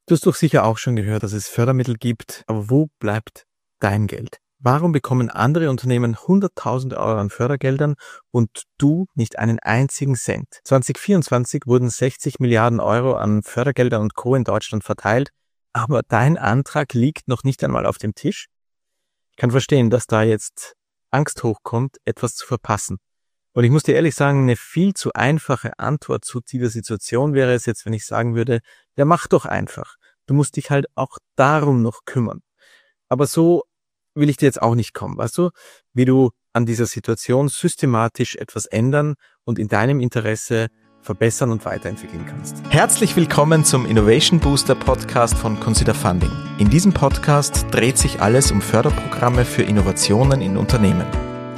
Du hast doch sicher auch schon gehört, dass es Fördermittel gibt, aber wo bleibt dein Geld? Warum bekommen andere Unternehmen 100.000 Euro an Fördergeldern und du nicht einen einzigen Cent? 2024 wurden 60 Milliarden Euro an Fördergeldern und Co. in Deutschland verteilt, aber dein Antrag liegt noch nicht einmal auf dem Tisch. Ich kann verstehen, dass da jetzt Angst hochkommt, etwas zu verpassen. Und ich muss dir ehrlich sagen, eine viel zu einfache Antwort zu dieser Situation wäre es jetzt, wenn ich sagen würde, ja, mach doch einfach. Du musst dich halt auch darum noch kümmern. Aber so will ich dir jetzt auch nicht kommen, weißt du? Wie du an dieser Situation systematisch etwas ändern und in deinem Interesse verbessern und weiterentwickeln kannst. Herzlich willkommen zum Innovation Booster Podcast von Consider Funding. In diesem Podcast dreht sich alles um Förderprogramme für Innovationen in Unternehmen.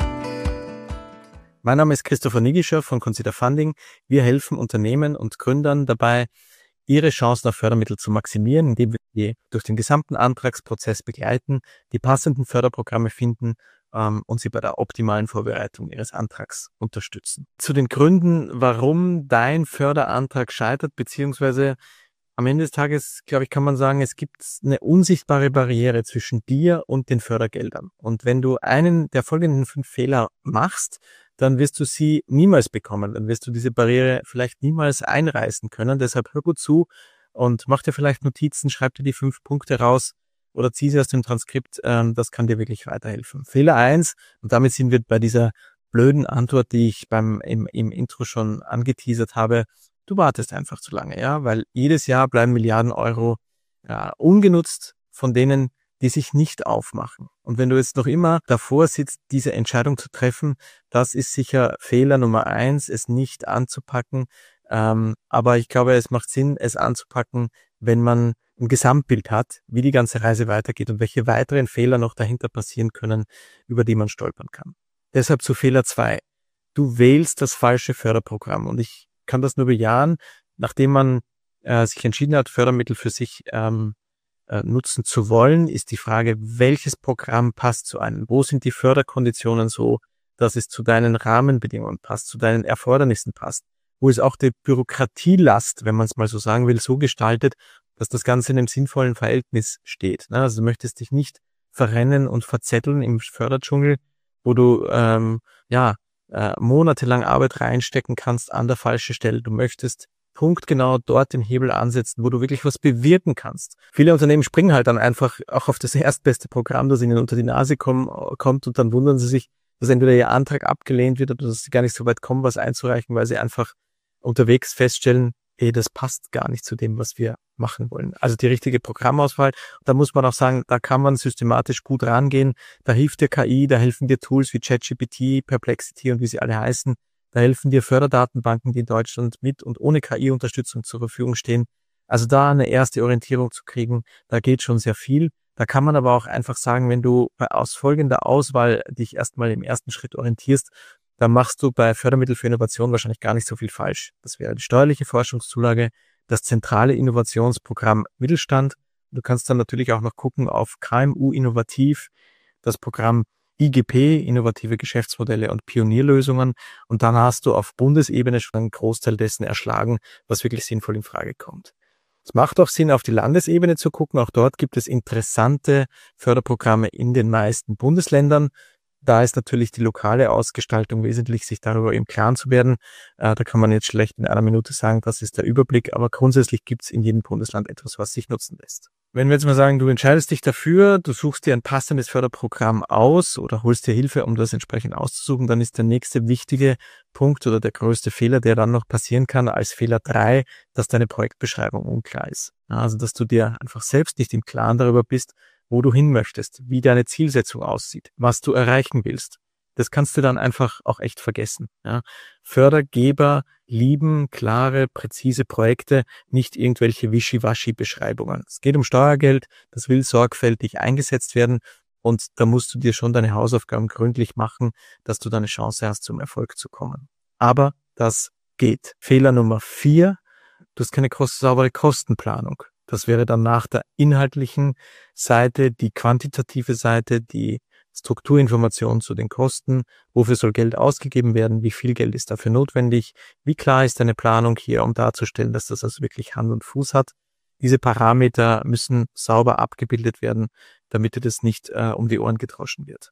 Mein Name ist Christopher Nigischer von Consider Funding. Wir helfen Unternehmen und Gründern dabei, ihre Chancen auf Fördermittel zu maximieren, indem wir sie durch den gesamten Antragsprozess begleiten, die passenden Förderprogramme finden und sie bei der optimalen Vorbereitung ihres Antrags unterstützen. Zu den Gründen, warum dein Förderantrag scheitert, beziehungsweise am Ende des Tages, glaube ich, kann man sagen, es gibt eine unsichtbare Barriere zwischen dir und den Fördergeldern. Und wenn du einen der folgenden 5 Fehler machst, dann wirst du sie niemals bekommen. Dann wirst du diese Barriere vielleicht niemals einreißen können. Deshalb hör gut zu und mach dir vielleicht Notizen, schreib dir die 5 Punkte raus oder zieh sie aus dem Transkript. Das kann dir wirklich weiterhelfen. Fehler 1, und damit sind wir bei dieser blöden Antwort, die ich im Intro schon angeteasert habe. Du wartest einfach zu lange, ja, weil jedes Jahr bleiben Milliarden Euro ungenutzt von denen, die sich nicht aufmachen. Und wenn du jetzt noch immer davor sitzt, diese Entscheidung zu treffen, das ist sicher Fehler Nummer 1, es nicht anzupacken. Aber ich glaube, es macht Sinn, es anzupacken, wenn man ein Gesamtbild hat, wie die ganze Reise weitergeht und welche weiteren Fehler noch dahinter passieren können, über die man stolpern kann. Deshalb zu Fehler 2. Du wählst das falsche Förderprogramm. Und ich kann das nur bejahen, nachdem man sich entschieden hat, Fördermittel für sich nutzen zu wollen, ist die Frage, welches Programm passt zu einem? Wo sind die Förderkonditionen so, dass es zu deinen Rahmenbedingungen passt, zu deinen Erfordernissen passt? Wo ist auch die Bürokratielast, wenn man es mal so sagen will, so gestaltet, dass das Ganze in einem sinnvollen Verhältnis steht? Also du möchtest dich nicht verrennen und verzetteln im Förderdschungel, wo du monatelang Arbeit reinstecken kannst an der falschen Stelle. Du möchtest punktgenau dort den Hebel ansetzen, wo du wirklich was bewirken kannst. Viele Unternehmen springen halt dann einfach auch auf das erstbeste Programm, das ihnen unter die Nase kommt und dann wundern sie sich, dass entweder ihr Antrag abgelehnt wird oder dass sie gar nicht so weit kommen, was einzureichen, weil sie einfach unterwegs feststellen, das passt gar nicht zu dem, was wir machen wollen. Also die richtige Programmauswahl. Da muss man auch sagen, da kann man systematisch gut rangehen. Da hilft dir KI, da helfen dir Tools wie ChatGPT, Perplexity und wie sie alle heißen. Da helfen dir Förderdatenbanken, die in Deutschland mit und ohne KI-Unterstützung zur Verfügung stehen. Also da eine erste Orientierung zu kriegen, da geht schon sehr viel. Da kann man aber auch einfach sagen, wenn du aus folgender Auswahl dich erstmal im ersten Schritt orientierst, dann machst du bei Fördermittel für Innovation wahrscheinlich gar nicht so viel falsch. Das wäre die steuerliche Forschungszulage, das zentrale Innovationsprogramm Mittelstand. Du kannst dann natürlich auch noch gucken auf KMU Innovativ, das Programm IGP, innovative Geschäftsmodelle und Pionierlösungen. Und dann hast du auf Bundesebene schon einen Großteil dessen erschlagen, was wirklich sinnvoll in Frage kommt. Es macht auch Sinn, auf die Landesebene zu gucken. Auch dort gibt es interessante Förderprogramme in den meisten Bundesländern. Da ist natürlich die lokale Ausgestaltung wesentlich, sich darüber im Klaren zu werden. Da kann man jetzt schlecht in einer Minute sagen, das ist der Überblick, aber grundsätzlich gibt es in jedem Bundesland etwas, was sich nutzen lässt. Wenn wir jetzt mal sagen, du entscheidest dich dafür, du suchst dir ein passendes Förderprogramm aus oder holst dir Hilfe, um das entsprechend auszusuchen, dann ist der nächste wichtige Punkt oder der größte Fehler, der dann noch passieren kann, als Fehler 3, dass deine Projektbeschreibung unklar ist. Also, dass du dir einfach selbst nicht im Klaren darüber bist, wo du hin möchtest, wie deine Zielsetzung aussieht, was du erreichen willst. Das kannst du dann einfach auch echt vergessen. Ja. Fördergeber lieben klare, präzise Projekte, nicht irgendwelche Wischiwaschi-Beschreibungen. Es geht um Steuergeld, das will sorgfältig eingesetzt werden und da musst du dir schon deine Hausaufgaben gründlich machen, dass du deine Chance hast, zum Erfolg zu kommen. Aber das geht. Fehler Nummer 4, du hast keine saubere Kostenplanung. Das wäre dann nach der inhaltlichen Seite, die quantitative Seite, die Strukturinformation zu den Kosten, wofür soll Geld ausgegeben werden, wie viel Geld ist dafür notwendig, wie klar ist deine Planung hier, um darzustellen, dass das also wirklich Hand und Fuß hat. Diese Parameter müssen sauber abgebildet werden, damit dir das nicht um die Ohren gedroschen wird.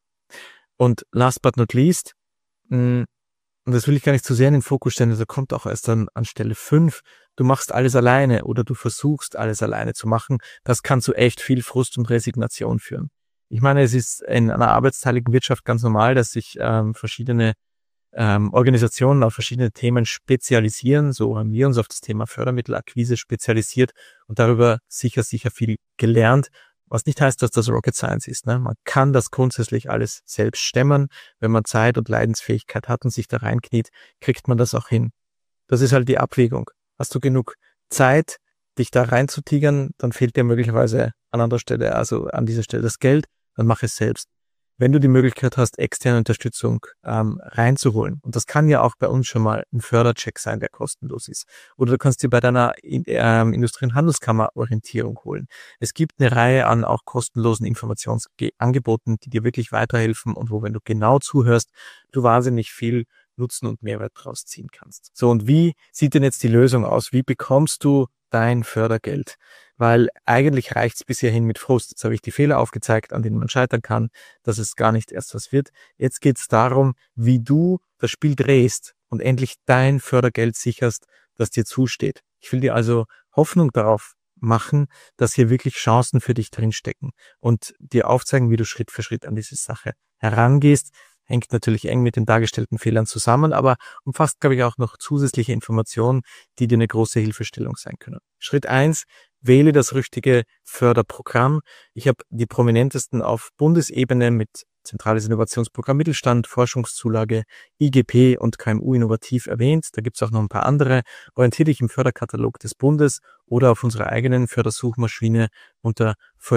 Und last but not least, und das will ich gar nicht zu sehr in den Fokus stellen, da kommt auch erst dann an Stelle 5, du machst alles alleine oder du versuchst alles alleine zu machen. Das kann zu echt viel Frust und Resignation führen. Ich meine, es ist in einer arbeitsteiligen Wirtschaft ganz normal, dass sich verschiedene Organisationen auf verschiedene Themen spezialisieren. So haben wir uns auf das Thema Fördermittelakquise spezialisiert und darüber sicher viel gelernt. Was nicht heißt, dass das Rocket Science ist. Ne? Man kann das grundsätzlich alles selbst stemmen. Wenn man Zeit und Leidensfähigkeit hat und sich da reinkniet, kriegt man das auch hin. Das ist halt die Abwägung. Hast du genug Zeit, dich da reinzutigern, dann fehlt dir möglicherweise an anderer Stelle, also an dieser Stelle das Geld, dann mach es selbst. Wenn du die Möglichkeit hast, externe Unterstützung reinzuholen, und das kann ja auch bei uns schon mal ein Fördercheck sein, der kostenlos ist, oder du kannst dir bei deiner Industrie- und Handelskammer Orientierung holen. Es gibt eine Reihe an auch kostenlosen Informationsangeboten, die dir wirklich weiterhelfen und wo, wenn du genau zuhörst, du wahnsinnig viel Nutzen und Mehrwert draus ziehen kannst. So, und wie sieht denn jetzt die Lösung aus? Wie bekommst du dein Fördergeld? Weil eigentlich reicht es bisher hin mit Frust. Jetzt habe ich die Fehler aufgezeigt, an denen man scheitern kann, dass es gar nicht erst was wird. Jetzt geht es darum, wie du das Spiel drehst und endlich dein Fördergeld sicherst, das dir zusteht. Ich will dir also Hoffnung darauf machen, dass hier wirklich Chancen für dich drinstecken und dir aufzeigen, wie du Schritt für Schritt an diese Sache herangehst. Hängt natürlich eng mit den dargestellten Fehlern zusammen, aber umfasst, glaube ich, auch noch zusätzliche Informationen, die dir eine große Hilfestellung sein können. Schritt 1, wähle das richtige Förderprogramm. Ich habe die prominentesten auf Bundesebene mit Zentrales Innovationsprogramm Mittelstand, Forschungszulage, IGP und KMU Innovativ erwähnt. Da gibt es auch noch ein paar andere. Orientiere dich im Förderkatalog des Bundes oder auf unserer eigenen Fördersuchmaschine unter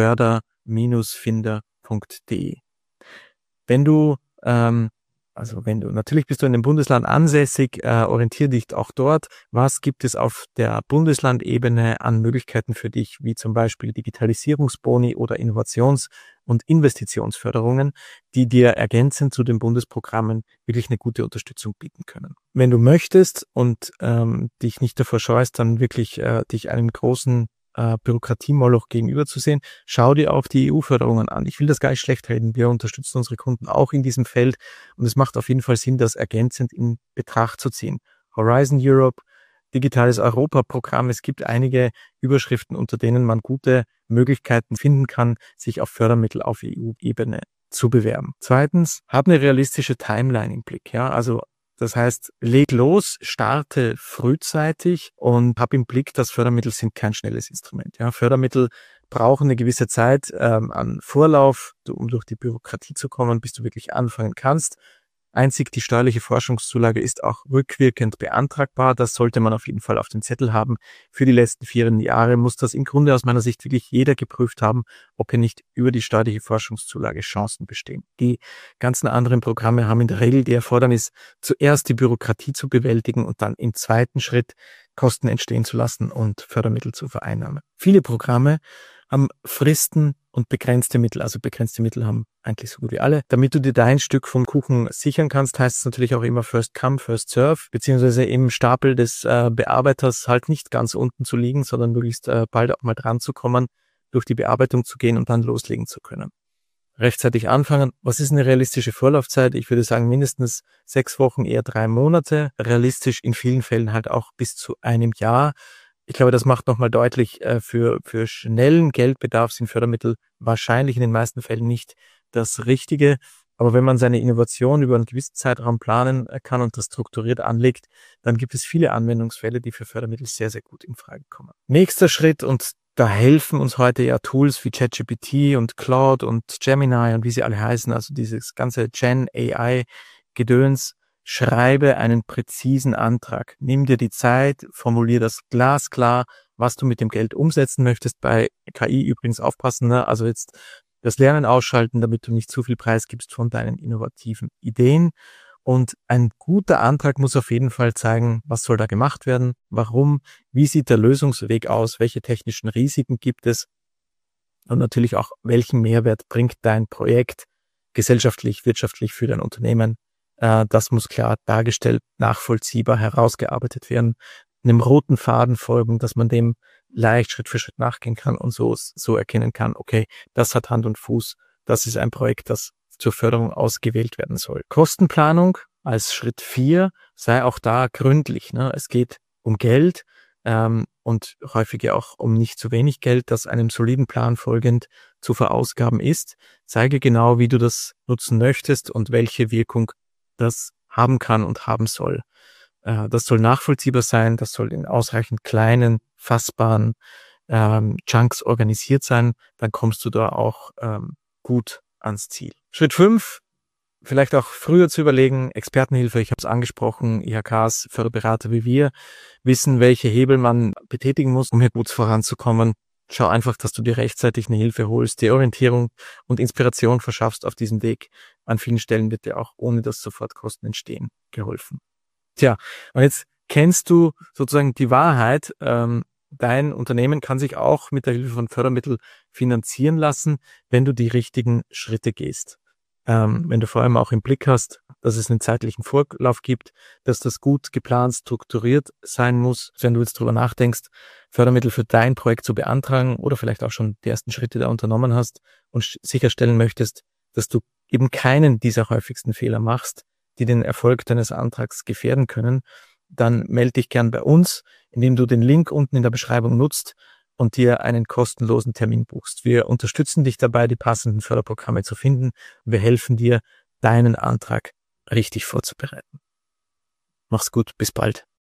förder-finder.de. Natürlich bist du in dem Bundesland ansässig, orientiere dich auch dort. Was gibt es auf der Bundeslandebene an Möglichkeiten für dich, wie zum Beispiel Digitalisierungsboni oder Innovations- und Investitionsförderungen, die dir ergänzend zu den Bundesprogrammen wirklich eine gute Unterstützung bieten können. Wenn du möchtest und dich nicht davor scheust, dann wirklich dich einem großen Bürokratiemoloch gegenüber zu sehen, schau dir auch die EU-Förderungen an. Ich will das gar nicht schlecht reden. Wir unterstützen unsere Kunden auch in diesem Feld und es macht auf jeden Fall Sinn, das ergänzend in Betracht zu ziehen. Horizon Europe, Digitales Europa-Programm. Es gibt einige Überschriften, unter denen man gute Möglichkeiten finden kann, sich auf Fördermittel auf EU-Ebene zu bewerben. Zweitens, hab eine realistische Timeline im Blick. Ja, also das heißt, leg los, starte frühzeitig und hab im Blick, dass Fördermittel sind kein schnelles Instrument. Ja, Fördermittel brauchen eine gewisse Zeit an Vorlauf, um durch die Bürokratie zu kommen, bis du wirklich anfangen kannst. Einzig die steuerliche Forschungszulage ist auch rückwirkend beantragbar. Das sollte man auf jeden Fall auf dem Zettel haben. Für die letzten 4 Jahre muss das im Grunde aus meiner Sicht wirklich jeder geprüft haben, ob hier nicht über die steuerliche Forschungszulage Chancen bestehen. Die ganzen anderen Programme haben in der Regel die Erfordernis, zuerst die Bürokratie zu bewältigen und dann im zweiten Schritt Kosten entstehen zu lassen und Fördermittel zu vereinnahmen. Viele Programme haben Fristen und begrenzte Mittel. Also begrenzte Mittel haben eigentlich so gut wie alle. Damit du dir dein Stück vom Kuchen sichern kannst, heißt es natürlich auch immer First Come, First Serve, beziehungsweise im Stapel des Bearbeiters halt nicht ganz unten zu liegen, sondern möglichst bald auch mal dran zu kommen, durch die Bearbeitung zu gehen und dann loslegen zu können. Rechtzeitig anfangen. Was ist eine realistische Vorlaufzeit? Ich würde sagen mindestens 6 Wochen, eher 3 Monate. Realistisch in vielen Fällen halt auch bis zu einem Jahr. Ich glaube, das macht nochmal deutlich, für schnellen Geldbedarf sind Fördermittel wahrscheinlich in den meisten Fällen nicht das Richtige. Aber wenn man seine Innovation über einen gewissen Zeitraum planen kann und das strukturiert anlegt, dann gibt es viele Anwendungsfälle, die für Fördermittel sehr, sehr gut in Frage kommen. Nächster Schritt, und da helfen uns heute ja Tools wie ChatGPT und Claude und Gemini und wie sie alle heißen, also dieses ganze Gen AI Gedöns. Schreibe einen präzisen Antrag. Nimm dir die Zeit, formulier das glasklar, was du mit dem Geld umsetzen möchtest. Bei KI übrigens aufpassen, ne? Also jetzt das Lernen ausschalten, damit du nicht zu viel Preis gibst von deinen innovativen Ideen. Und ein guter Antrag muss auf jeden Fall zeigen, was soll da gemacht werden, warum, wie sieht der Lösungsweg aus, welche technischen Risiken gibt es und natürlich auch, welchen Mehrwert bringt dein Projekt gesellschaftlich, wirtschaftlich für dein Unternehmen. Das muss klar dargestellt, nachvollziehbar herausgearbeitet werden, einem roten Faden folgen, dass man dem leicht Schritt für Schritt nachgehen kann und so erkennen kann, okay, das hat Hand und Fuß, das ist ein Projekt, das zur Förderung ausgewählt werden soll. Kostenplanung als Schritt 4 sei auch da gründlich. Ne? Es geht um Geld und häufig ja auch um nicht zu wenig Geld, das einem soliden Plan folgend zu verausgaben ist. Zeige genau, wie du das nutzen möchtest und welche Wirkung das haben kann und haben soll. Das soll nachvollziehbar sein, das soll in ausreichend kleinen, fassbaren Chunks organisiert sein, dann kommst du da auch gut ans Ziel. Schritt 5, vielleicht auch früher zu überlegen, Expertenhilfe, ich habe es angesprochen, IHKs, Förderberater wie wir, wissen, welche Hebel man betätigen muss, um hier gut voranzukommen. Schau einfach, dass du dir rechtzeitig eine Hilfe holst, die Orientierung und Inspiration verschaffst auf diesem Weg. An vielen Stellen wird dir auch, ohne dass sofort Kosten entstehen, geholfen. Tja, und jetzt kennst du sozusagen die Wahrheit. Dein Unternehmen kann sich auch mit der Hilfe von Fördermitteln finanzieren lassen, wenn du die richtigen Schritte gehst. Wenn du vor allem auch im Blick hast, dass es einen zeitlichen Vorlauf gibt, dass das gut geplant, strukturiert sein muss, wenn du jetzt drüber nachdenkst, Fördermittel für dein Projekt zu beantragen oder vielleicht auch schon die ersten Schritte da unternommen hast und sicherstellen möchtest, dass du eben keinen dieser häufigsten Fehler machst, die den Erfolg deines Antrags gefährden können, dann melde dich gern bei uns, indem du den Link unten in der Beschreibung nutzt und dir einen kostenlosen Termin buchst. Wir unterstützen dich dabei, die passenden Förderprogramme zu finden. Wir helfen dir, deinen Antrag richtig vorzubereiten. Mach's gut, bis bald.